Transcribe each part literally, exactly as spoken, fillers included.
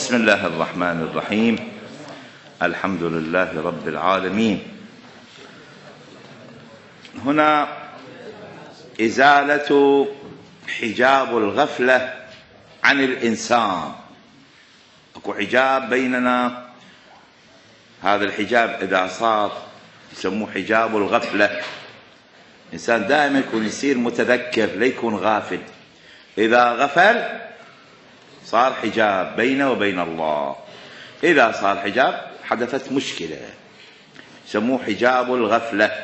بسم الله الرحمن الرحيم. الحمد لله رب العالمين. هنا إزالة حجاب الغفلة عن الإنسان. أكو حجاب بيننا، هذا الحجاب إذا صار يسموه حجاب الغفلة. الإنسان دائما يكون يصير متذكر، لا يكون غافل. إذا غفل صار حجاب بينه وبين الله. إذا صار حجاب حدثت مشكلة، يسموه حجاب الغفلة.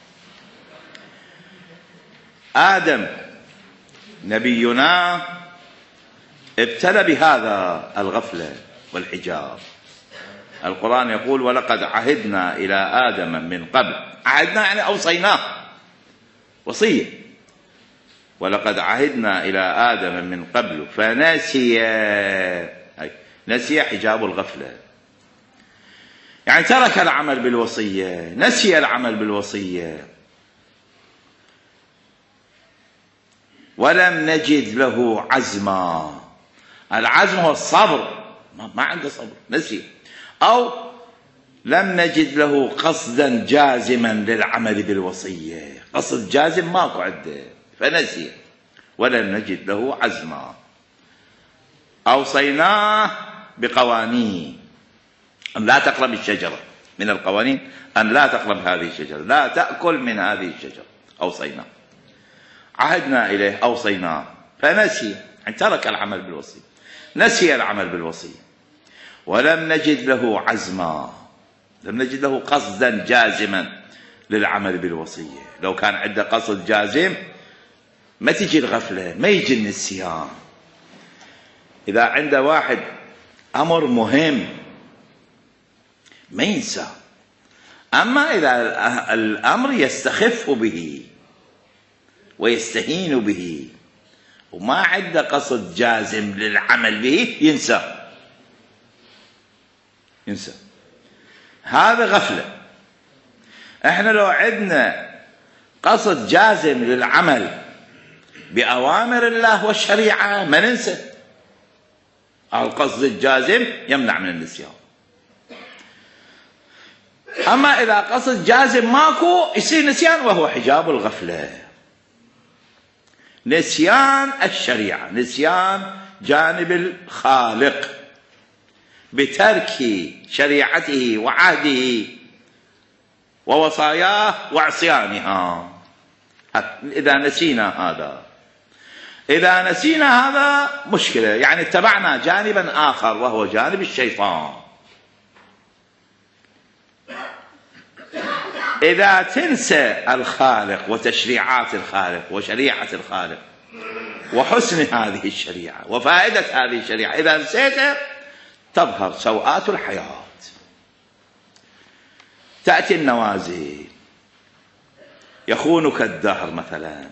آدم نبينا ابتلى بهذا الغفلة والحجاب. القرآن يقول: ولقد عهدنا إلى آدم من قبل. عهدنا يعني أوصيناه، وصية. ولقد عهدنا إلى آدم من قبل فنسي. أي نسي حجاب الغفلة، يعني ترك العمل بالوصية، نسي العمل بالوصية. ولم نجد له عزما. العزم هو الصبر، ما عنده صبر، نسي. أو لم نجد له قصدا جازما للعمل بالوصية، قصد جازم ماكو عنده فنسي. ولم نجد له عزما. أوصيناه بقوانين أن لا تقرب الشجرة، من القوانين أن لا تقرب هذه الشجرة، لا تأكل من هذه الشجرة. أوصيناه، عهدنا إليه، أوصيناه فنسي، يعني ترك العمل بالوصية، نسي العمل بالوصية. ولم نجد له عزما، لم نجد له قصدا جازما للعمل بالوصية. لو كان عنده قصد جازم ما تجي الغفلة، ما يجي النسيان. إذا عنده واحد أمر مهم ما ينسى. أما إذا الأمر يستخف به ويستهين به وما عنده قصد جازم للعمل به ينسى، ينسى. هذا غفلة. احنا لو عندنا قصد جازم للعمل بأوامر الله والشريعة ما ننسى. القصد الجازم يمنع من النسيان. أما إذا قصد جازم ماكو يصير نسيان، وهو حجاب الغفلة. نسيان الشريعة، نسيان جانب الخالق بترك شريعته وعهده ووصاياه وعصيانها. إذا نسينا هذا، إذا نسينا هذا مشكلة، يعني اتبعنا جانبا آخر وهو جانب الشيطان. إذا تنسى الخالق وتشريعات الخالق وشريعة الخالق وحسن هذه الشريعة وفائدة هذه الشريعة، إذا نسيتها تظهر سوءات الحياة. تأتي النوازل، يخونك الدهر مثلا،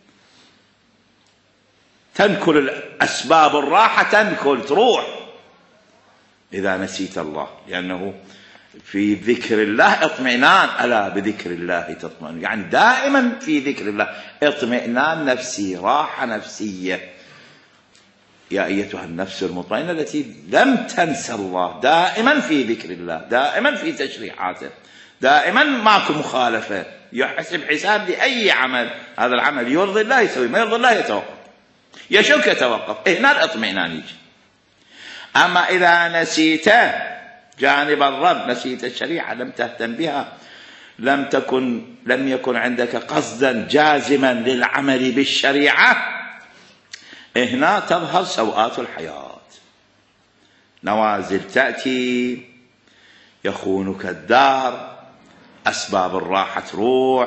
تنكل الأسباب الراحة، تنكل تروح إذا نسيت الله. لأنه في ذكر الله اطمئنان، ألا بذكر الله تطمئن، يعني دائما في ذكر الله اطمئنان نفسي، راحة نفسية. يا أيتها النفس المطمئنة التي لم تنس الله، دائما في ذكر الله، دائما في تشريعاته، دائما ماكو مخالفة، يحسب حساب لأي عمل. هذا العمل يرضي الله يسوي، ما يرضي الله يتوقف، يشك يتوقف. هنا الاطمئنان يجي. أما إذا نسيت جانب الرب، نسيت الشريعة، لم تهتم بها، لم تكن لم يكن عندك قصدا جازما للعمل بالشريعة، هنا تظهر سوءات الحياة. نوازل تأتي، يخونك الدار، أسباب الراحة تروح،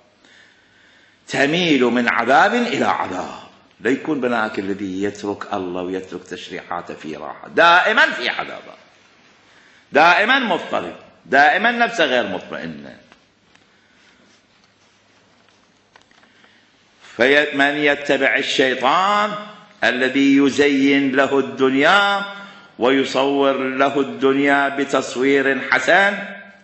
تميل من عذاب إلى عذاب. لا يكون بناك الذي يترك الله ويترك تشريعاته في راحة، دائما في عذاب، دائما مضطرب، دائما نفسه غير مطمئنة. فمن يتبع الشيطان الذي يزين له الدنيا ويصور له الدنيا بتصوير حسن،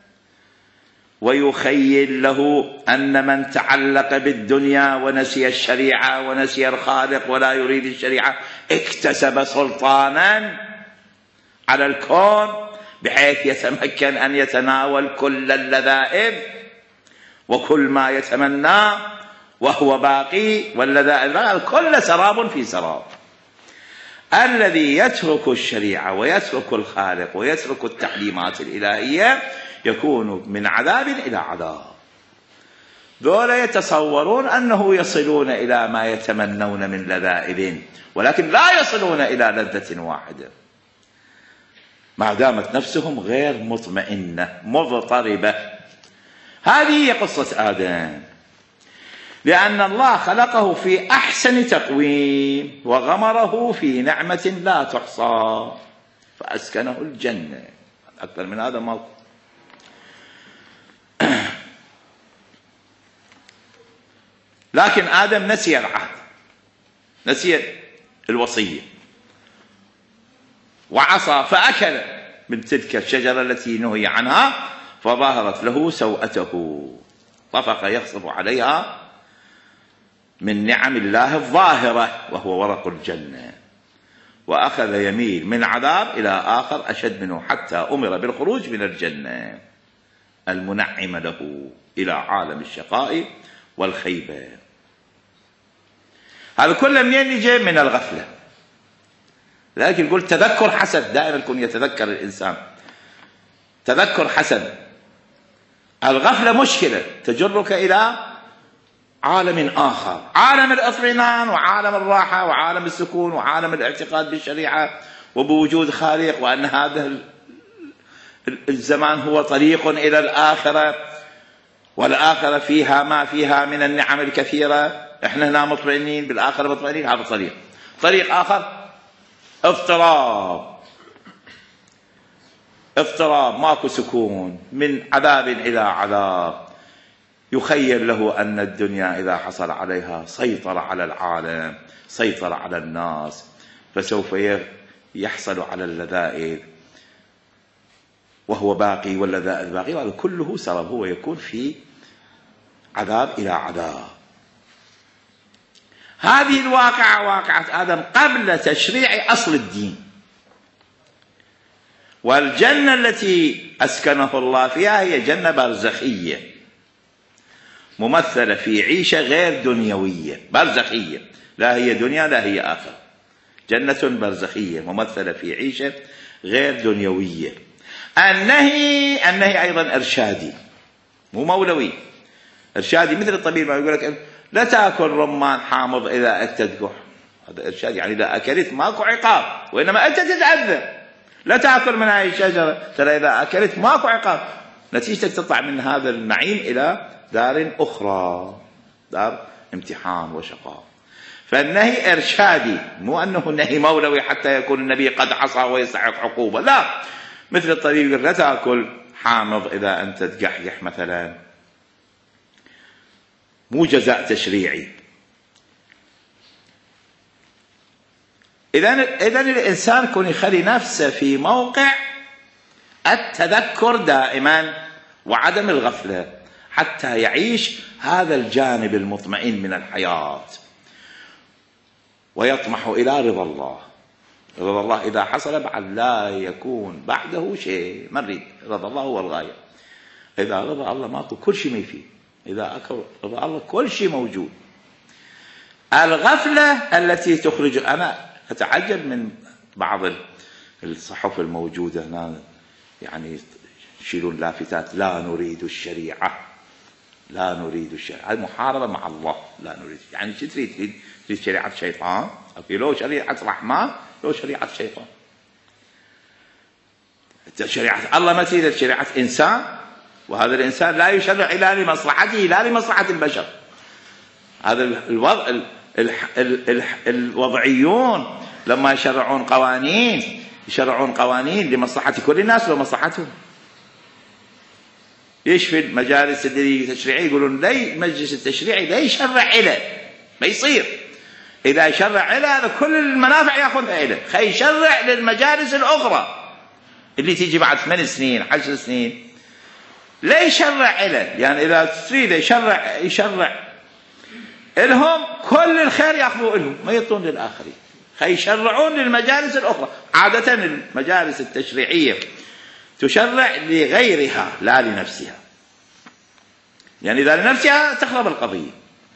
ويخيل له أن من تعلق بالدنيا ونسي الشريعة ونسي الخالق ولا يريد الشريعة اكتسب سلطانا على الكون بحيث يتمكن أن يتناول كل اللذائذ وكل ما يتمناه وهو باقي، واللذائذ كل سراب في سراب. الذي يترك الشريعة ويترك الخالق ويترك التعليمات الإلهية يكون من عذاب إلى عذاب. ذولا يتصورون أنه يصلون إلى ما يتمنون من لذائذ، ولكن لا يصلون إلى لذة واحدة ما دامت نفسهم غير مطمئنة مضطربة. هذه هي قصة آدم، لأن الله خلقه في أحسن تقويم وغمره في نعمة لا تحصى فأسكنه الجنة. أكثر من هذا ما لكن آدم نسي العهد، نسي الوصية وعصى فأكل من تلك الشجرة التي نهي عنها فظهرت له سوءته، طفق يخصف عليها من نعم الله الظاهرة وهو ورق الجنة، وأخذ يميل من عذاب إلى آخر أشد منه حتى أمر بالخروج من الجنة المنعم له إلى عالم الشقاء والخيبة. هذا كله منين يجي؟ من الغفلة. لكن يقول تذكر حسن، دائما يكون يتذكر الإنسان تذكر حسن. الغفلة مشكلة تجرك إلى عالم آخر، عالم الاطمئنان وعالم الراحة وعالم السكون وعالم الاعتقاد بالشريعة وبوجود خالق، وأن هذا الزمان هو طريق إلى الآخرة، والآخرة فيها ما فيها من النعم الكثيرة. احنا هنا مطمئنين، بالآخرة مطمئنين. هذا طريق. طريق آخر اضطراب، اضطراب ماكو سكون، من عذاب إلى عذاب. يخيل له أن الدنيا إذا حصل عليها سيطر على العالم، سيطر على الناس، فسوف يحصل على اللذائذ وهو باقي واللذائذ باقي، وهذا كله سبب هو يكون في عذاب إلى عذاب. هذه الواقعة واقعة آدم قبل تشريع أصل الدين، والجنة التي أسكنه الله فيها هي جنة برزخية ممثلة في عيشة غير دنيوية، برزخية، لا هي دنيا لا هي آخرة. جنة برزخية ممثلة في عيشة غير دنيوية. النهي النهي أيضا إرشادي مو مولوي، إرشادي. مثل الطبيب ما يقول لك لا تأكل رمان حامض إذا أكلت قح، هذا إرشاد، يعني إذا أكلت ماكو عقاب، وإنما أنت تتعذب. لا تأكل من هذه الشجرة، ترى إذا أكلت ماكو عقاب، نتيجتك تطلع من هذا النعيم إلى دار أخرى، دار امتحان وشقاء. فالنهي إرشادي، مو أنه نهي مولوي حتى يكون النبي قد عصى ويستحق عقوبة، لا. مثل الطبيب يقول لا تأكل حامض إذا أنت تقحقح مثلا، مو جزاء تشريعي. إذن إذن الإنسان يكون يخلي نفسه في موقع التذكر دائما وعدم الغفلة حتى يعيش هذا الجانب المطمئن من الحياة ويطمح إلى رضا الله. رضا الله إذا حصل بعد لا يكون بعده شيء، ما نريد. رضا الله هو الغاية. إذا رضا الله ماكو كل شيء ما يفيد، إذا أكل رضا الله كل شيء موجود. الغفلة التي تخرج، أنا أتعجب من بعض الصحف الموجودة هنا، يعني يشيلون لافتات لا نريد الشريعة، لا نريد الشريعة، المحاربة مع الله. لا نريد، يعني شو تريد؟ تريد شريعة شيطان؟ لو شريعة رحمن، لو شريعة شيطان. شريعة الله ما تريد شريعة إنسان، وهذا الإنسان لا يشرع إلا لمصلحته لا لمصلحة البشر. هذا الوضع ال ال ال ال الوضعيون لما يشرعون قوانين يشرعون قوانين لمصلحة كل الناس ومصلحتهم. ايش في المجالس التشريعية يقولون لي المجلس التشريعي لا يشرع له، ما يصير. إذا يشرع له هذا كل المنافع يأخذها له، خي يشرع للمجالس الأخرى اللي تيجي بعد ثمان سنين عشر سنين، لا يشرع له. يعني إذا تريد يشرع يشرع لهم كل الخير يأخذوه لهم، ما يعطون للآخرين. يشرعون للمجالس الأخرى. عادة المجالس التشريعية تشرع لغيرها لا لنفسها، يعني إذا لنفسها تخرب القضية.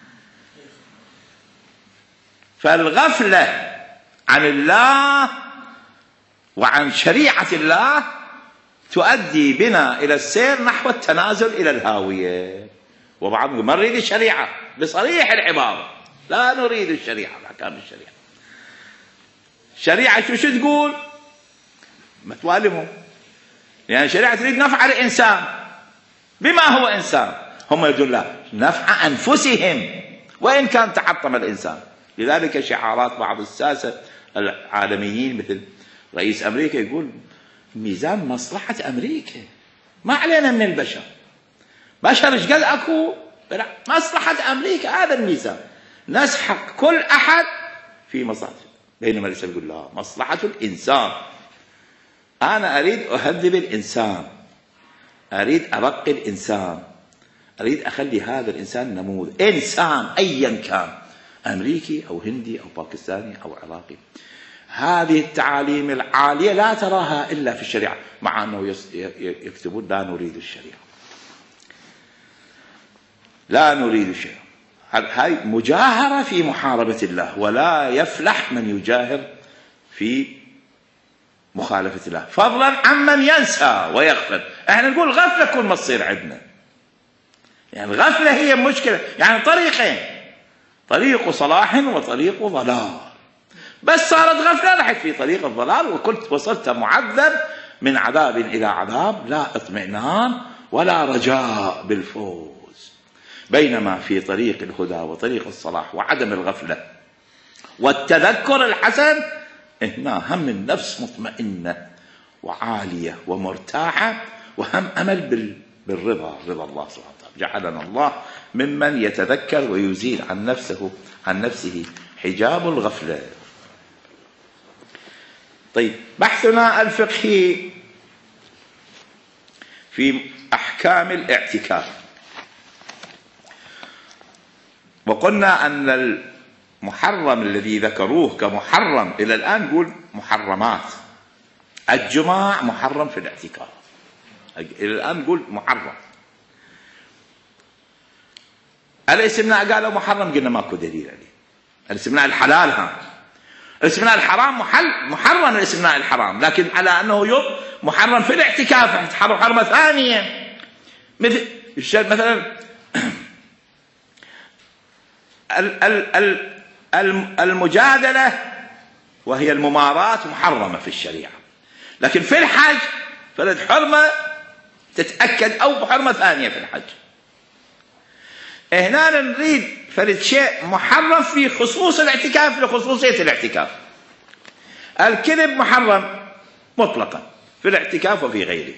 فالغفلة عن الله وعن شريعة الله تؤدي بنا إلى السير نحو التنازل إلى الهاوية. وبعضهم ما نريد الشريعة بصريح العبارة، لا نريد الشريعة بأحكام الشريعة. الشريعة شو تقول؟ ما توالمهم، يعني الشريعة تريد نفع الإنسان بما هو إنسان، هم يقولون لا، نفع أنفسهم وإن كان تحطم الإنسان. لذلك شعارات بعض الساسة العالميين مثل رئيس أمريكا يقول ميزان مصلحة أمريكا، ما علينا من البشر، بشر ايش قد أكو، مصلحة أمريكا هذا الميزان، نسحق كل أحد في مصلحته. بينما الإسلام يقول لا، مصلحة الإنسان، أنا أريد أهذب الإنسان، أريد أرقي الإنسان، أريد أخلي هذا الإنسان نموذج إنسان أيا كان، أمريكي أو هندي أو باكستاني أو عراقي. هذه التعاليم العالية لا تراها إلا في الشريعة، مع أنه يكتبون لا نريد الشريعة، لا نريد الشريعة. هاي مجاهرة في محاربة الله، ولا يفلح من يجاهر في مخالفة الله، فضلا عمن ينسى ويغفل. احنا نقول غفلة كل ما تصير عندنا، يعني الغفلة هي مشكلة، يعني طريقين، طريق صلاح وطريق ضلال، بس صارت غفلة رحت في طريق الضلال، وكنت وصلت معذب من عذاب إلى عذاب، لا اطمئنان ولا رجاء بالفوز. بينما في طريق الهدى وطريق الصلاح وعدم الغفلة والتذكر الحسن، هنا هم النفس مطمئنة وعالية ومرتاحة، وهم أمل بالرضا، رضا الله سبحانه وتعالى. جعلنا الله ممن يتذكر ويزيل عن نفسه عن نفسه حجاب الغفلة. طيب، بحثنا الفقهي في أحكام الاعتكاف. وقلنا أن المحرم الذي ذكروه كمحرم إلى الآن نقول محرمات. الجماع محرم في الاعتكاف، إلى الآن نقول محرم. الاستمناء قالوا محرم، قلنا ماكو دليل عليه. الاستمناء الحلال، ها الاستمناء الحرام محل محرم، الاستمناء الحرام، لكن على أنه يوم محرم في الاعتكاف، حرم حرمة ثانية. مثل مثلا المجادلة وهي الممارات محرمة في الشريعة، لكن في الحج فلد حرمة تتأكد أو حرمة ثانية في الحج. هنا نريد فلد شيء محرم في خصوص الاعتكاف لخصوصية الاعتكاف. الكذب محرم مطلقا في الاعتكاف وفي غيره،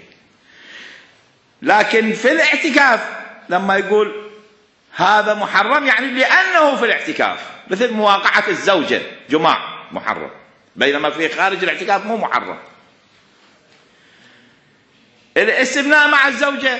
لكن في الاعتكاف لما يقول هذا محرم يعني لأنه في الاعتكاف، مثل مواقعة الزوجة جماع محرم، بينما في خارج الاعتكاف مو محرم. الاستمناء مع الزوجة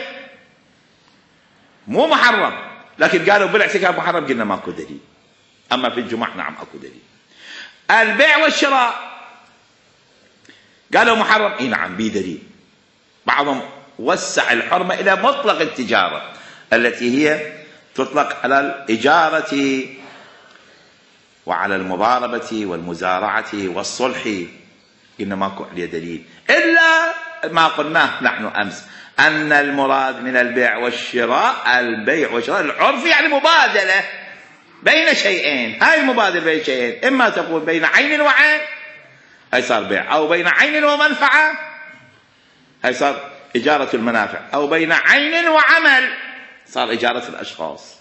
مو محرم، لكن قالوا بالاعتكاف محرم، قلنا ماكو دليل. أما في الجماع نعم أكو دليل. البيع والشراء قالوا محرم، اي نعم بدليل. بعضهم وسع الحرمة إلى مطلق التجارة التي هي تطلق على الإجارة وعلى المضاربة والمزارعة والصلح، قلنا ماكو عليه دليل، إلا ما قلناه نحن أمس أن المراد من البيع والشراء البيع والشراء العرف، يعني مبادلة بين شيئين. هاي المبادلة بين شيئين، إما تقول بين عين وعين، هاي صار بيع، أو بين عين ومنفعة، هاي صار إجارة المنافع، أو بين عين وعمل، صار إجارة الأشخاص.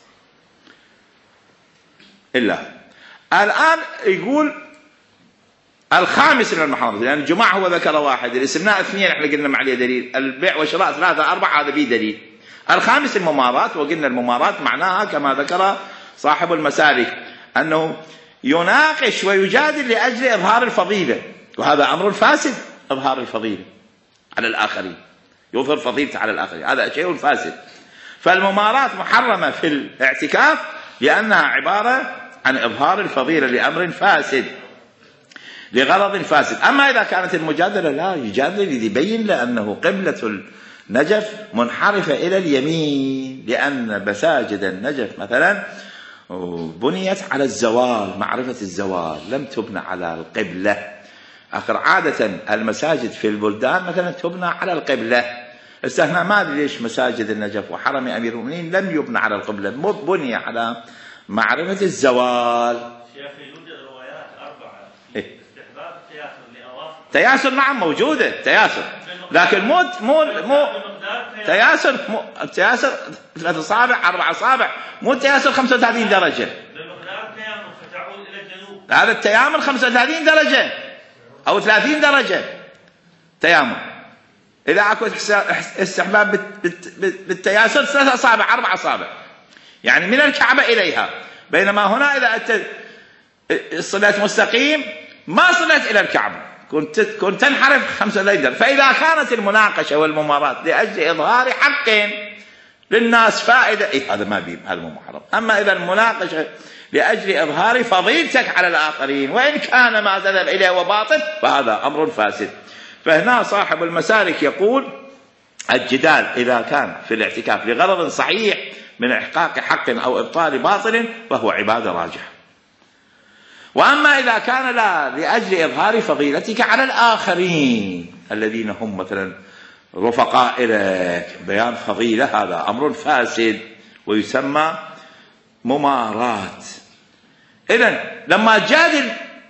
إلا الآن يقول الخامس من المحرمات، لأن يعني الجماع هو ذكر واحد، الاستمناء اثنين احنا قلنا عليه دليل، البيع والشراء ثلاثة أربعة هذا فيه دليل. الخامس الممارات، وقلنا الممارات معناها كما ذكر صاحب المسالك أنه يناقش ويجادل لأجل إظهار الفضيلة، وهذا أمر فاسد، إظهار الفضيلة على الآخرين، يظهر فضيلته على الآخرين، هذا شيء فاسد. فالممارات محرمة في الاعتكاف لأنها عبارة عن إظهار الفضيلة لأمر فاسد. لغرض فاسد. أما إذا كانت المجادلة لا يجادل ليبين لأنه قبلة النجف منحرفة إلى اليمين، لأن مساجد النجف مثلا بنيت على الزوال، معرفة الزوال، لم تبنى على القبلة. آخر عادة المساجد في البلدان مثلا تبنى على القبلة. هنا ما أدري ليش مساجد النجف وحرم أمير المؤمنين لم يبنى على القبلة، بني على معرفة الزوال. شيخ يوجد روايات أربعة إيه؟ استحباب التياسر لأواخر. تياسر نعم موجودة تياسر، لكن مو مو مو تياسر مو تياسر ثلاث أصابع أربع أصابع، مو تياسر خمسة وثلاثين درجة. بمقدار تيامن فتعود إلى الجنوب. هذا التيامن خمسة وثلاثين درجة أو ثلاثين درجة تيامن. إذا أكو استحباب بالتياسر ثلاث أصابع أربع أصابع، يعني من الكعبة إليها. بينما هنا إذا أنت صليت مستقيم ما صليت إلى الكعبة، كنت كنت تنحرف خمسة درجات. فإذا كانت المناقشة والممارات لأجل إظهار حق للناس فائدة، إيه هذا ما بيه، هذا مو محرم. أما إذا المناقشة لأجل إظهار فضيلتك على الآخرين وإن كان ما تذهب إليه وباطل فهذا أمر فاسد. فهنا صاحب المسالك يقول الجدال إذا كان في الاعتكاف لغرض صحيح من إحقاق حق أو إبطال باطل فهو عبادة راجحة. وأما إذا كان لا لأجل إظهار فضيلتك على الآخرين الذين هم مثلا رفقاء إليك، بيان فضيلة، هذا أمر فاسد ويسمى ممارات. إذن لما تجادل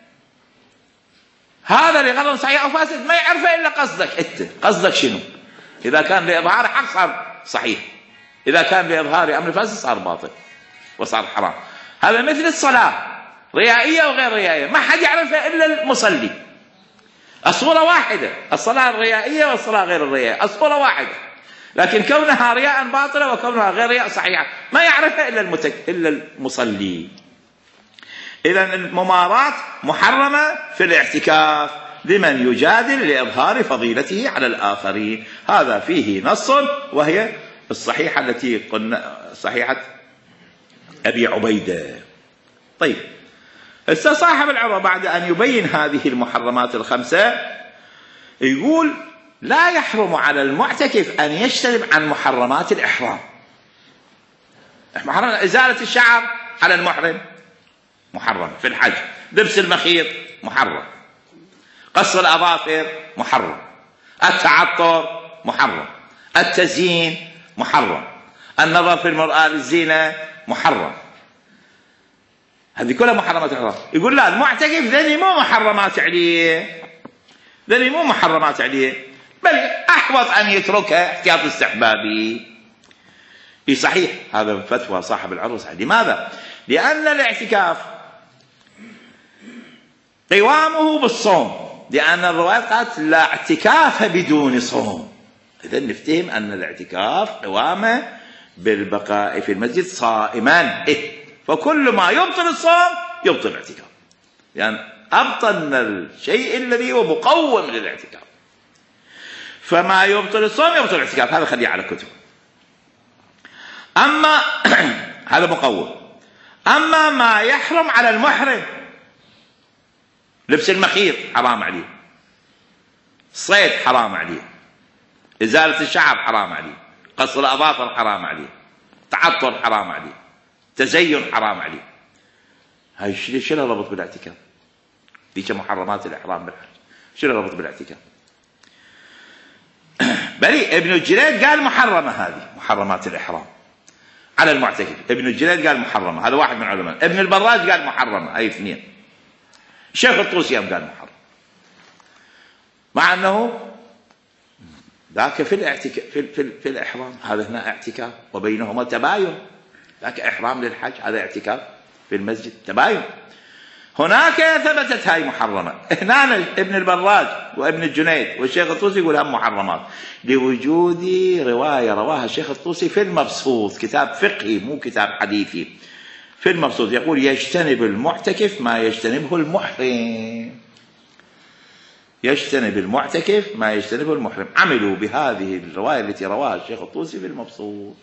هذا لغرض صحيح أو فاسد ما يعرفه إلا قصدك أنت، قصدك شنو؟ إذا كان لإظهار حق صار صحيح، إذا كان لإظهار أمر فاسد صار باطل وصار حرام. هذا مثل الصلاة، ريائية وغير ريائية، ما حد يعرفها إلا المصلي. الصورة واحدة، الصلاة الريائية والصلاة غير الريائية، الصورة واحدة، لكن كونها رياء باطلة وكونها غير رياء صحيحة ما يعرفها إلا المتك... إلا المصلي. إذن الممارات محرمة في الاعتكاف لمن يجادل لإظهار فضيلته على الآخرين. هذا فيه نص، وهي الصحيحة التي قلنا صحيحة أبي عبيدة. طيب، صاحب العروة بعد أن يبين هذه المحرمات الخمسة يقول لا يحرم على المعتكف أن يجتنب عن محرمات الإحرام. محرم إزالة الشعر على المحرم محرم في الحج، لبس المخيط محرم، قص الأظافر محرم، التعطر محرم، التزيين محرم، النظر في المرآة للزينة محرم. هذه كلها محرمات الإحرام. يقول لا، المعتكف ذني مو محرمات عليه، ذني مو محرمات عليه، بل أحوط أن يتركها احتياط استحبابي. إيه صحيح، هذا فتوى صاحب العروس. لماذا؟ لأن الاعتكاف قوامه بالصوم، لأن الروايات قالت لا اعتكاف بدون صوم. إذن نفتهم أن الاعتكاف قوامه بالبقاء في المسجد صائما. إيه؟ فكل ما يبطل الصوم يبطل الاعتكاف، يعني أبطلنا الشيء الذي هو مقوم للاعتكاف، فما يبطل الصوم يبطل الاعتكاف. هذا خليه على كتب. أما هذا مقوم. أما ما يحرم على المحرم، لبس المخيط حرام عليه، الصيد حرام عليه، إزالة الشعر حرام عليه، قص الأظافر حرام عليه، تعطر حرام عليه، تزين حرام عليه. هاي شنو ربط بالاعتكاف؟ ذيك محرمات الإحرام بالحج، شنو ربط بالاعتكاف؟ بلي ابن الجريد قال محرمة، هذه محرمات الإحرام على المعتكف. ابن الجريد قال محرمة، هذا واحد من العلماء. ابن البراج قال محرمة، هاي اثنين. الشيخ الطوسي قال محرم، مع أنه ذاك في الاعتكاف في, في, في الإحرام، هذا هنا اعتكاف وبينهما تباين. ذاك إحرام للحج، هذا اعتكاف في المسجد، تباين. هناك ثبتت هاي محرمة. هنا ابن البراج وابن الجنيد والشيخ الطوسي يقول هم محرمات لوجود رواية رواها الشيخ الطوسي في المبسوط، كتاب فقهي مو كتاب حديثي. في المبسوط يقول يجتنب المعتكف ما يجتنبه المحرم، يجتنب المعتكف ما يجتنبه المحرم. عملوا بهذه الرواية التي رواها الشيخ الطوسي في المبسوط،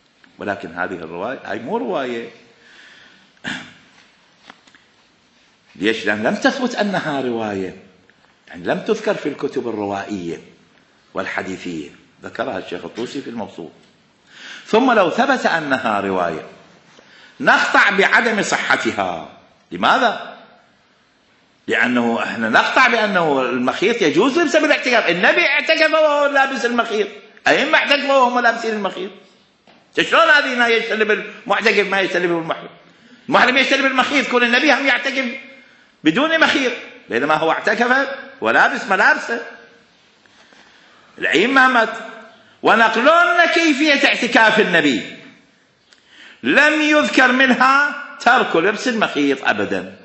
ولكن هذه الرواية هاي مو رواية. ليش؟ لأن لم تثبت أنها رواية، يعني لم تذكر في الكتب الروائية والحديثية، ذكرها الشيخ الطوسي في المبسوط. ثم لو ثبت أنها رواية نقطع بعدم صحتها. لماذا؟ لأنه احنا نقطع بأنه المخيط يجوز لبسه بالاعتكاف. النبي اعتكف وهو لابس المخيط، أئمة اعتكفوا وهم لابسين المخيط. شلون هذه يجتنب المعتكف ما يجتنب المحرم؟ المحرم يجتنب المخيط، كون النبي هم يعتكف بدون مخيط، بينما هو اعتكف ولابس ملابسه. الأئمة مت ونقلون كيفية اعتكاف النبي لم يذكر منها ترك لبس المخيط أبدا،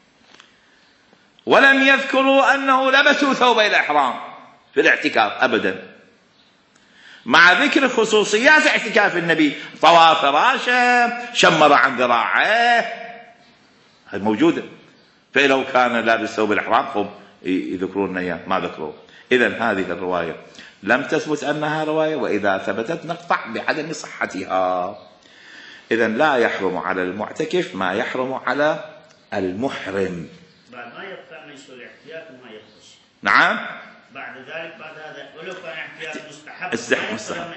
ولم يذكروا أنه لبسوا ثوبي الإحرام في الاعتكاف أبدا، مع ذكر خصوصيات اعتكاف النبي، طوى فراشه، شمر عن ذراعيه، هذه موجودة. فلو كان لابس ثوب الإحرام هم يذكرون إياه، ما ذكروا. إذن هذه الرواية لم تثبت أنها رواية، وإذا ثبتت نقطع بعدم صحتها. إذن لا يحرم على المعتكف ما يحرم على المحرم. بعد ما يبقى من سوء الاحتياط وما يخرج. نعم. بعد ذلك بعد هذا ولو كان احتياط مستحب استحب مستحب.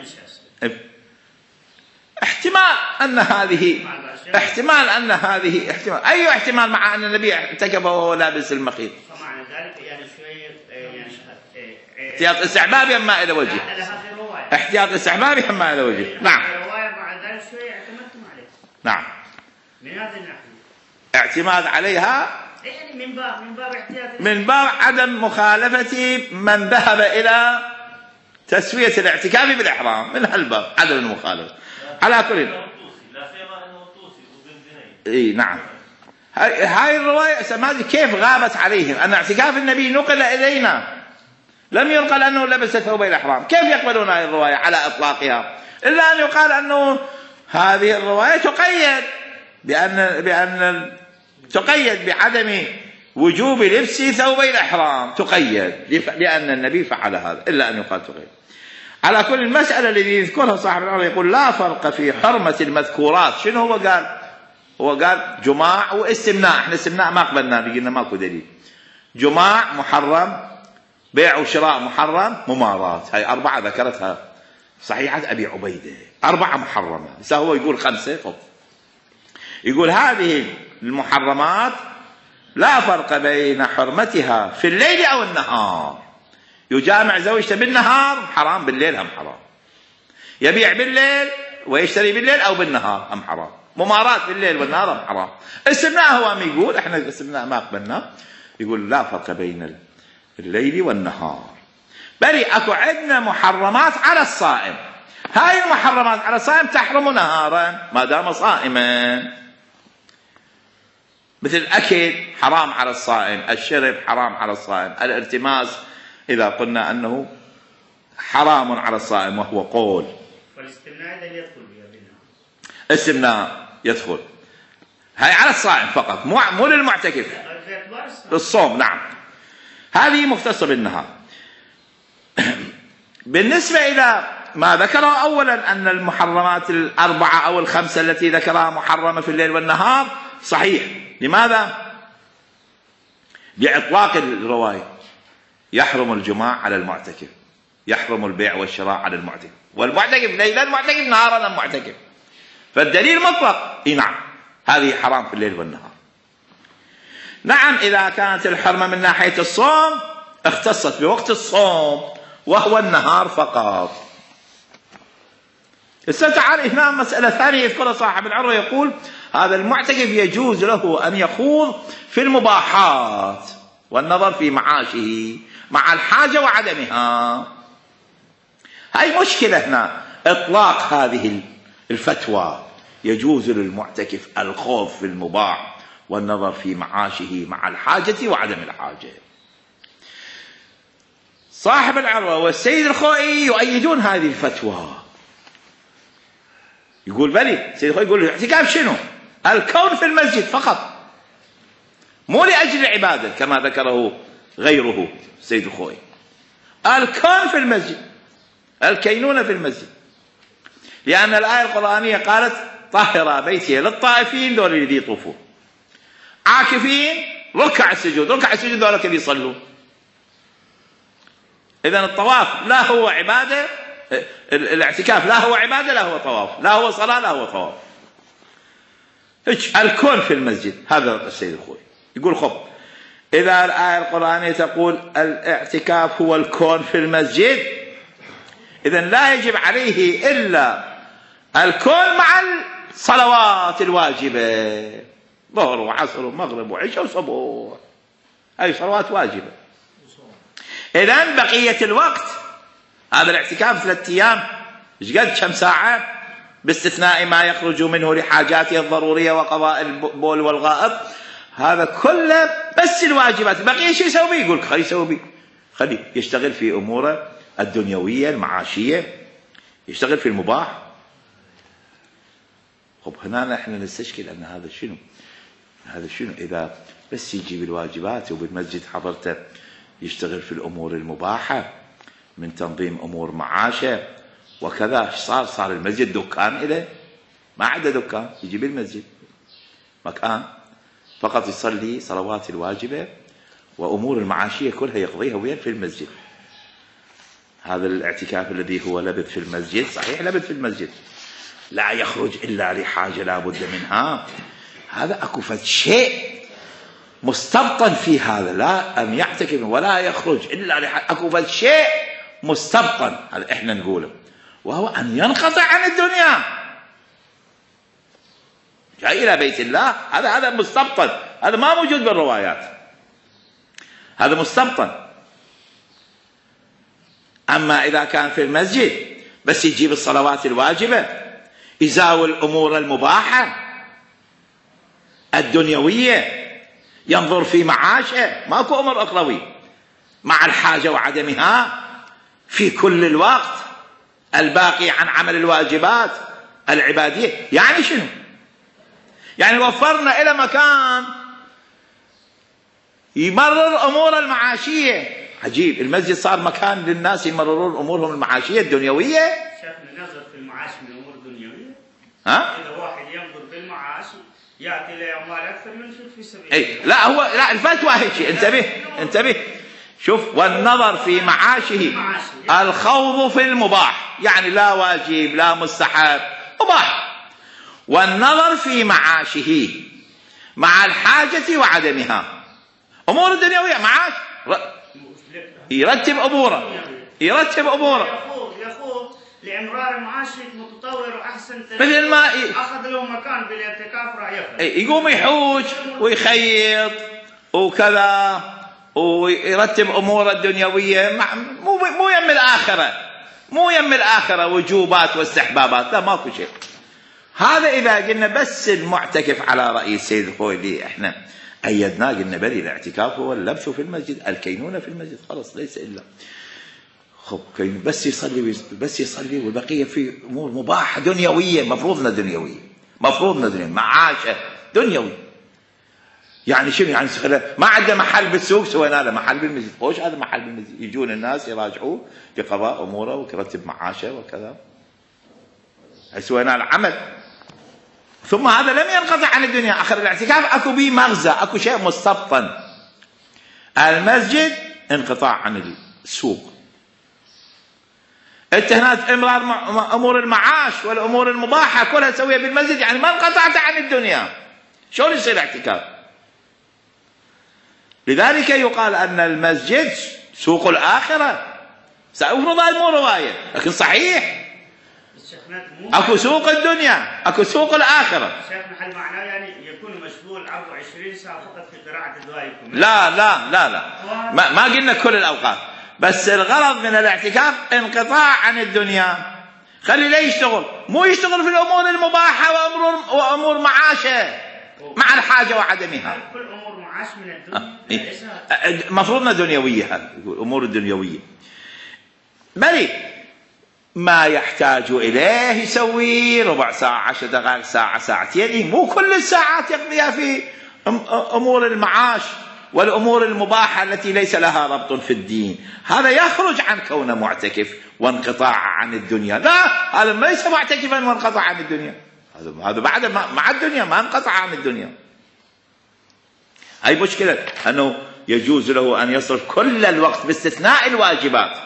احتمال أن هذه احتمال أن هذه احتمال أي احتمال مع أن النبي اعتكف وهو لابس المخيط. فمعنى ذلك يعني شوية يعني احتياط استحبابي أما إلى وجه. احتياط استحبابي أما إلى وجه. نعم. الرواية بعد ذلك شوية اعتمدتم عليه. نعم. من هذا الناحية. اعتماد عليها. يعني من باب من باب احتياط. من باب عدم مخالفة من ذهب إلى تسوية الاعتكاف بالإحرام، من هالباب عدم المخالفة. على كل. لا سيما أنه الطوسي وابن زنيد. إيه نعم. هاي هاي الرواية سماذج كيف غابت عليهم أن اعتكاف النبي نقل إلينا، لم ينقل أنه لبس ثوبي الإحرام. كيف يقبلون هذه الرواية على إطلاقها؟ إلا أن يقال أنه هذه الرواية تقيد بأن بأن تقيد بعدم وجوب لبس ثوبي الإحرام، تقيد لأن النبي فعل هذا، إلا أن يقال تقيد. على كل المسألة الذي يذكرها صاحب العرض يقول لا فرق في حرمة المذكورات. شنو هو قال؟ هو قال جماع واستمناء. احنا استمناء ما قبلنا، لقينا ماكو دليل. جماع محرم، بيع وشراء محرم، ممارات، هاي أربعة ذكرتها صحيحة أبي عبيدة، أربعة محرمة. بس هو يقول خمسة فضل. يقول هذه المحرمات لا فرق بين حرمتها في الليل أو النهار. يجامع زوجته بالنهار حرام، بالليل هم حرام. يبيع بالليل ويشتري بالليل أو بالنهار هم حرام. ممارات بالليل والنهار هم حرام. استمناء هو عم يقول احنا الاستمناء ما قبلنا، يقول لا فرق بين الليل والنهار. بل اكو عندنا محرمات على الصائم. هاي المحرمات على الصائم تحرم نهارا ما دام صائما، مثل الأكل حرام على الصائم، الشرب حرام على الصائم، الارتماس إذا قلنا أنه حرام على الصائم وهو قول. والاستمناء إذا يدخل بها بالنهار. الاستمناء يدخل، هاي على الصائم فقط، مو مو للمعتكف. الصوم نعم، هذه مختصة بالنهار. بالنسبة إلى ما ذكره أولا أن المحرمات الأربعة أو الخمسة التي ذكرها محرمة في الليل والنهار صحيح. لماذا؟ بإطلاق الرواية. يحرم الجماع على المعتكف، يحرم البيع والشراء على المعتكف، والمعتكف ليلا معتكف نهارا معتكف، فالدليل مطلق. إيه نعم هذه حرام في الليل والنهار. نعم إذا كانت الحرمة من ناحية الصوم اختصت بوقت الصوم وهو النهار فقط. تعال هنا مسألة ثانية يذكرها صاحب العروة، يقول هذا المعتكف يجوز له أن يخوض في المباحات والنظر في معاشه مع الحاجة وعدمها. هاي مشكلة هنا، إطلاق هذه الفتوى يجوز للمعتكف الخوض في المباح والنظر في معاشه مع الحاجة وعدم الحاجة. صاحب العروة والسيد الخوئي يؤيدون هذه الفتوى، يقول بلي السيد الخوئي يقول الاعتكاف شنو؟ الكون في المسجد فقط، مو لأجل العبادة كما ذكره غيره السيد الخوئي. الكون في المسجد، الكينونة في المسجد، لأن الآية القرآنية قالت طهر بيتي للطائفين دول الذي يطوفون، عاكفين ركع السجود ركع السجود ذولا كيف يصلون؟ إذن الطواف لا هو عبادة، الاعتكاف لا هو عبادة لا هو طواف، لا هو صلاة لا هو طواف. الكون في المسجد. هذا السيد الخوي يقول خب إذا الآية القرآنية تقول الاعتكاف هو الكون في المسجد، إذن لا يجب عليه إلا الكون مع الصلوات الواجبة، ظهر وعصر ومغرب وعشاء وصبح، هذه صلوات واجبة. إذن بقية الوقت هذا الاعتكاف ثلاثة أيام إيش قد كم ساعة باستثناء ما يخرج منه لحاجاته الضرورية وقضاء البول والغائط، هذا كله بس الواجبات. بقية شيء يسوي بيه؟ يقول خليه يسوي بيه، خليه يشتغل في أموره الدنيوية المعاشية، يشتغل في المباح. خب هنا احنا نستشكل أن هذا شنو؟ هذا شنو إذا بس يجيب الواجبات وبالمسجد حضرته يشتغل في الأمور المباحة من تنظيم أمور معاشه وكذا. صار صار المسجد دكان إليه، ما عنده دكان، يجيب المسجد مكان فقط يصلي صلوات الواجبة وأمور المعاشية كلها يقضيها وين؟ في المسجد. هذا الاعتكاف الذي هو لبث في المسجد، صحيح لبث في المسجد، لا يخرج إلا لحاجة لا بد منها، هذا أكو فد شيء مستبطن في هذا، لا أن يعتكف ولا يخرج إلا لحاجة، أكو فد شيء مستبطن هذا إحنا نقوله، وهو أن ينقطع عن الدنيا. جاي إلى بيت الله، هذا هذا مستبطن، هذا ما موجود بالروايات، هذا مستبطن. أما إذا كان في المسجد بس يجيب الصلوات الواجبة، يزاول الأمور المباحة الدنيوية، ينظر في معاشه، ماكو أمر أخروي مع الحاجة وعدمها في كل الوقت الباقي عن عمل الواجبات العبادية. يعني شنو؟ يعني وفرنا إلى مكان يمرر أمور المعاشية. عجيب، المسجد صار مكان للناس يمررون أمورهم المعاشية الدنيوية. شيخنا نظر في المعاش من أمور دنيوية. ها؟ إذا واحد ينظر في المعاش يأتي له أموال أكثر ينفق في سبيل أي لا، هو لا، الفتوى هيك شيء. انتبه انتبه شوف، والنظر في معاشه الخوض في المباح، يعني لا واجب لا مستحب، مباح. والنظر في معاشه مع الحاجة وعدمها، أمور الدنيوية معاش يرتب أموره يرتب أموره يخوض لإمرار معاش متطور وأحسن، مثل ما أخذ له مكان بالاعتكاف راح يخرج، يقوم يحوج ويخيط وكذا ويرتب أموره الدنيوية، مو مو يم الآخرة، مو يم الآخرة وجوبات واستحبابات، لا ماكو شيء. هذا إذا قلنا بس المعتكف على رأي السيد الخوي اللي احنا أيدناه، قلنا بل الاعتكاف هو اللبث في المسجد، الكينونة في المسجد، خلاص ليس إلا خب كين بس يصلي بس يصلي، والبقية في أمور مباحة دنيوية، مفروضنا دنيوية، مفروضنا دنيوية، معاشه دنيوي. يعني شنو؟ يعني ما عنده محل بالسوق، سوينا له محل بالمسجد. خوش هذا محل بالمسجد، يجون الناس يراجعوه بقضاء أموره ويرتب معاشه وكذا، سوينا له عمل. ثم هذا لم ينقطع عن الدنيا. آخر الاعتكاف أكو بيه مغزى، أكو شيء مستبطن. المسجد انقطاع عن السوق، انت هنا امرار امور المعاش والامور المباحه كلها تسويها بالمسجد، يعني ما انقطعت عن الدنيا. شلون يصير اعتكاف؟ لذلك يقال ان المسجد سوق الاخره. سأفرض هذه مو روايه، لكن صحيح اكو سوق الدنيا، اكو سوق الاخره. شيخنا هل معناه يعني يكون مشغول أربعة وعشرين ساعه فقط في قراءه دعائكم؟ لا لا لا لا، ما, ما قلنا كل الاوقات، بس الغرض من الاعتكاف انقطاع عن الدنيا. خلي لا يشتغل، مو يشتغل في الامور المباحه وامور وامور معاشه مع الحاجه وعدمها. كل امور معاش من الدنيا مفروضنا دنيويه، هذه الامور الدنيويه بل ما يحتاج اليه يسوي ربع ساعه، عشر دقائق، ساعه، ساعتين، مو كل الساعات يقضيها في امور المعاش والأمور المباحة التي ليس لها ربط في الدين. هذا يخرج عن كونه معتكف وانقطاع عن الدنيا. لا، هذا ليس معتكفا وانقطع عن الدنيا، هذا بعد مع الدنيا ما انقطع عن الدنيا. هاي مشكلة أنه يجوز له أن يصرف كل الوقت باستثناء الواجبات.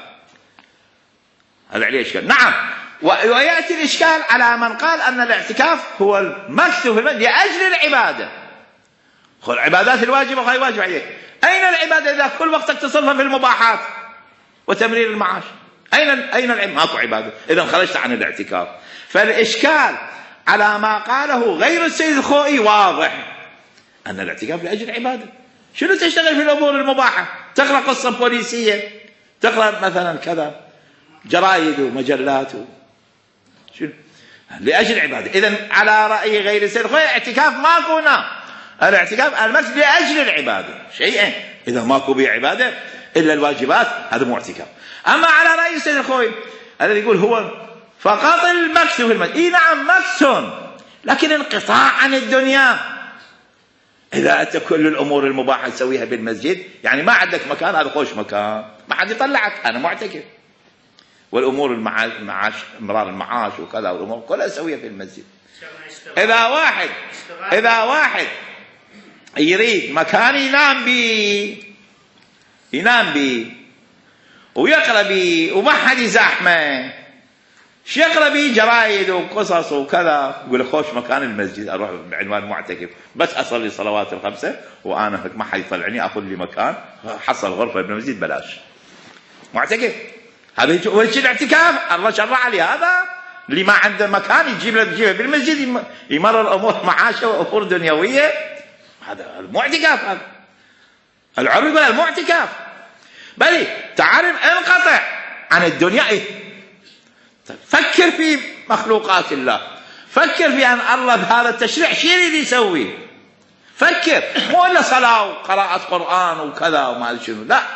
هذا عليه إشكال. نعم، ويأتي الإشكال على من قال أن الاعتكاف هو المكث في المسجد لأجل العبادة. خذ العبادات الواجبة وهي واجب عليك. أين العبادة إذا كل وقتك تصرفها في المباحات وتمرير المعاش؟ أين أين العبادة؟ ماكو عبادة، إذا خرجت عن الاعتكاف. فالإشكال على ما قاله غير السيد الخوئي واضح، أن الاعتكاف لأجل العبادة. شنو تشتغل في الأمور المباحة؟ تقرأ قصة بوليسية، تقرأ مثلا كذا جرايد ومجلات و... شنو؟ لأجل العبادة. إذن على رأي غير السيد الخوئي اعتكاف ماكو هنا. الاعتكاف المسجد لأجل العبادة شيئين، إذا ماكو به عبادة إلا الواجبات هذا مو اعتكاف. أما على رأي السيد الخوئي الذي يقول هو فقط المكث في المسجد، إيه نعم مكث، لكن انقطاع عن الدنيا. إذا أنت كل الأمور المباحة تسويها بالمسجد، يعني ما عندك مكان، هذا خوش مكان، ما حد يطلعك، أنا معتكف. والأمور المعاش، المعاش إمرار المعاش وكذا والأمور كلها تسويها في المسجد. إذا واحد إذا واحد يريد مكان ينام بيه، ينام بيه ويقرأ بيه وما حد يزاحمه، شو يقرأ بيه؟ جرايد وقصص وكذا. يقول خوش مكان المسجد، أروح بعنوان معتكف، بس أصلي صلوات الخمسة وأنا ما حد يطلعني، أخذ لي مكان، حصل غرفة بالمسجد بلاش، معتكف. هذا هو الاعتكاف. الله شرع عليه هذا، اللي ما عنده مكان يجيب له تجيبه بالمسجد، يمرر أمور معاشه وأمور دنيوية، هذا المعتكاف. هذا العرب المعتكاف. بل تعرف انقطع عن الدنيا. إيه؟ فكر في مخلوقات الله، فكر في أن الله بهذا التشريع شو يريد يسوي. فكر، مو إلا صلاة وقراءة قرآن وكذا وما أدري شنو، لا،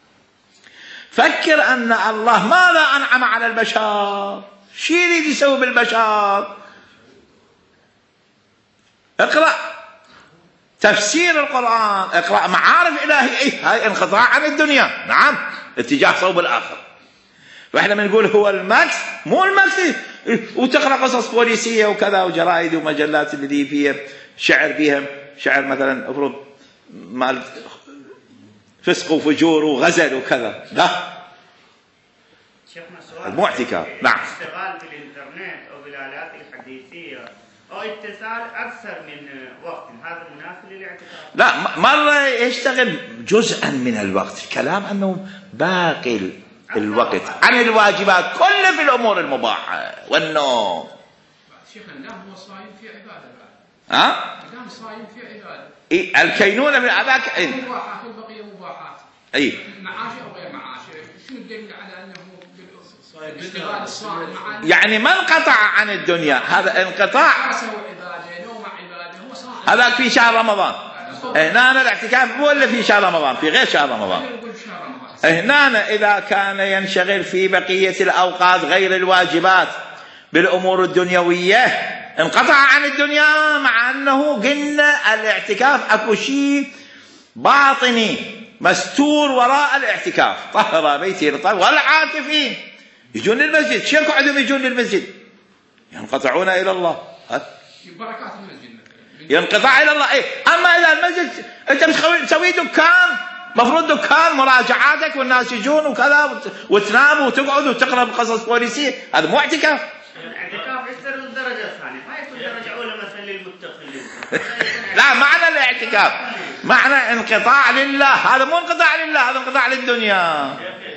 فكر أن الله ماذا أنعم على البشر، شو يريد يسوي بالبشر. اقرأ تفسير القرآن، اقرأ معارف إلهية. إيه؟ هاي انقطاع عن الدنيا، نعم، اتجاه صوب الآخر. فإحنا بنقول هو المكث، مو المكث وتقرأ قصص بوليسية وكذا وجرائد ومجلات اللي فيها شعر، فيها شعر مثلا افرض مال فسق وفجور وغزل وكذا، لا، المعتكف. نعم، اشتغال بالإنترنت أو بالآلات الحديثية أو اتصال أكثر من وقت، هذا مناسب للاعتكاف؟ لا، مرة يشتغل جزءا من الوقت، كلام أنه باقي الوقت عن الواجبات كله في الأمور المباحة والنوم. شيخنا النام هو صايم في عبادة بعد. ها؟ النام صايم في عبادة. إيه الكينونة من أباك. إيه؟ مباحات والبقية مباحات. إيه؟ معاش أو غير معاش، شنو الدليل على أنه اشتغال الصائم مع يعني ما انقطع عن الدنيا، هذا انقطاع. عبادة، نوم عبادة، هو صائم. هذاك في شهر رمضان. هنا الاعتكاف مو إلا في شهر رمضان، في غير شهر رمضان. هنا إذا كان ينشغل في بقية الأوقات غير الواجبات بالأمور الدنيوية انقطع عن الدنيا، مع أنه قلنا الاعتكاف أكو شيء باطني مستور وراء الاعتكاف. طهر بيتي للطهر والعاكفين يجون للمسجد. شو يقعدون يجون للمسجد؟ ينقطعون إلى الله. بركات المسجد ينقطع إلى الله. إيه؟ أما إذا المسجد أنت تسوي دكان، مفروض دكان مراجعاتك والناس يجون وكذا وتنام وتقعد وتقرأ قصص بوليسية، هذا مو اعتكاف. الاعتكاف يصير الدرجة الثانية، ما يكون درجة أولى مثلا للمتقين. لا، معنى الاعتكاف معنى انقطاع لله، هذا مو انقطاع لله، هذا انقطاع للدنيا.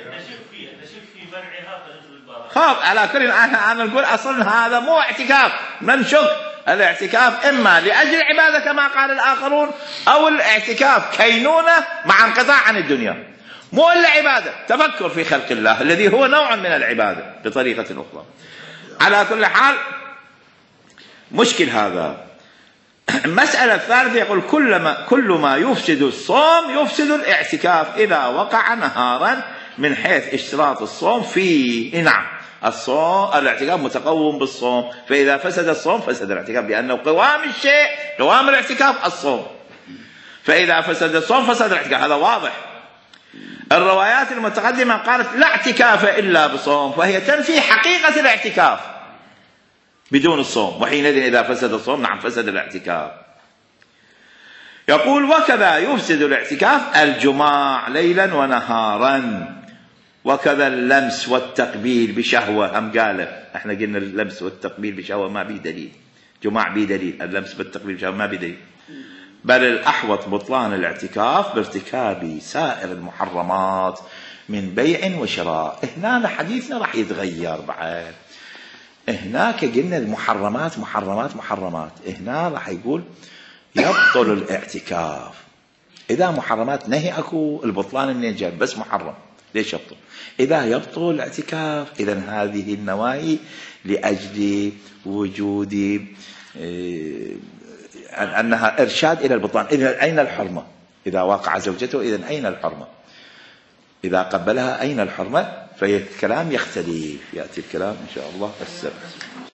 خاف على كل. أنا نقول أصلا هذا مو اعتكاف، من شك الاعتكاف إما لأجل العبادة كما قال الآخرون، أو الاعتكاف كينونة مع انقطاع عن الدنيا، مو إلا عبادة، تفكر في خلق الله الذي هو نوع من العبادة بطريقة أخرى. على كل حال مشكل هذا. المسألة الثالثة يقول كل ما, كل ما يفسد الصوم يفسد الاعتكاف إذا وقع نهارا من حيث اشتراط الصوم فيه. نعم، الصوم الاعتكاف متقوم بالصوم، فإذا فسد الصوم فسد الاعتكاف، لأنه قوام الشيء، قوام الاعتكاف الصوم، فإذا فسد الصوم فسد الاعتكاف، هذا واضح. الروايات المتقدمة قالت لا اعتكاف إلا بصوم، فهي تنفي حقيقة الاعتكاف بدون الصوم، وحينئذ إذا فسد الصوم نعم فسد الاعتكاف. يقول وكذا يفسد الاعتكاف الجماع ليلا ونهارا، وكذا اللمس والتقبيل بشهوة. هم قاله احنا قلنا اللمس والتقبيل بشهوة ما بيه دليل، جماع بيه دليل، اللمس بالتقبيل بشهوة ما بيه دليل. بل الأحوط بطلان الاعتكاف بارتكاب سائر المحرمات من بيع وشراء. هنا حديثنا راح يتغير بعد. هناك قلنا المحرمات محرمات محرمات، هنا راح يقول يبطل الاعتكاف. إذا محرمات نهي أكو البطلان منين جاء؟ بس محرم ليش يبطل؟ إذا يبطل الاعتكاف إذن هذه النواهي لأجل وجود أنها إرشاد إلى البطلان. إذن أين الحرمة؟ إذا واقع زوجته إذن أين الحرمة؟ إذا قبلها أين الحرمة؟ فالكلام يختلف، يأتي الكلام إن شاء الله السبت.